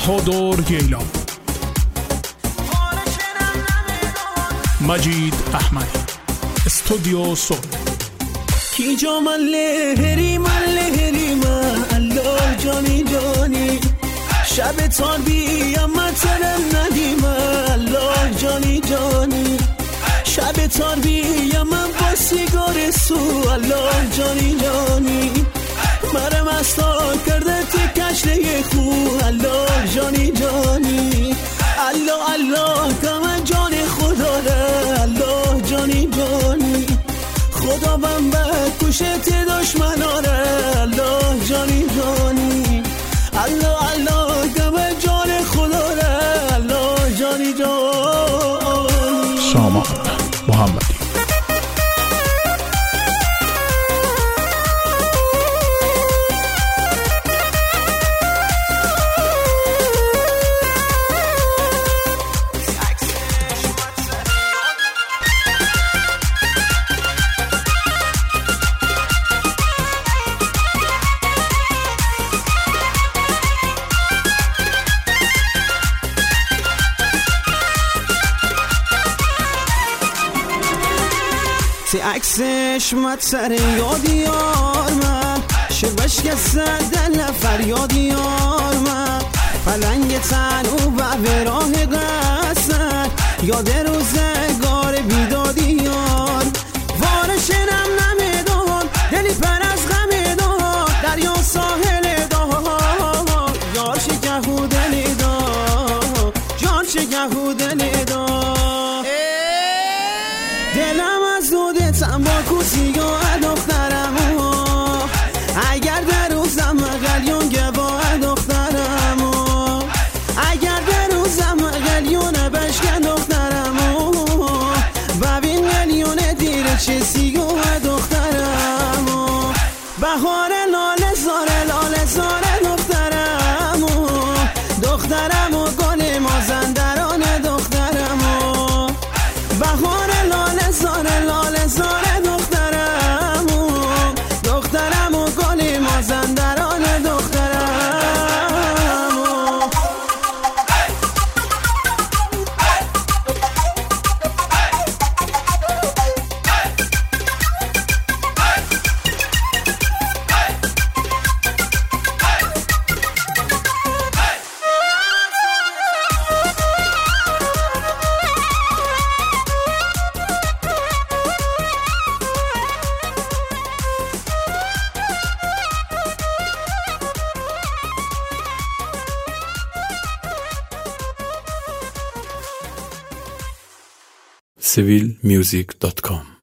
بهادر گیلان، مجید احمدی، استودیو صوت. کی جا من لهری الله جانی جانی، شب تار بیم مترم ندیم الله جانی جانی، شب تار بیم من با سیگار سو الله جانی جانی، مرم استا کرده تی کشله خو الله جانی جانی، الله الله که من جان خدا ره الله جانی جانی، خدا بم بکشه تی دشمناره الله جانی جانی، الله الله که من جان خدا ره الله جانی جانی. سامان محمدی. عکسش مت سر یادی یار من، شبش که دل فریاد یار من، پلنگ تن او به راه قصد، یاد روزگار بیدادی یار، وارشنم نمیدان دلی پر از غم دار، دریا ساحل دار، یار شکهو دلی دار، جان شکهو دلی دار، دلم از دوده تنباکو سیگاه دخترم، اگر در روزم قلیون گواه دخترم، اگر در روزم قلیون بشکن دخترم، ببین قلیون دیر چه سیگاه دخترم، بهار لاله زاره دخترم، دخترم و گل مازندران دخترم، بهار لاله زاره دخترم، دخترم و گل مازندران دخترم. civilmusic.com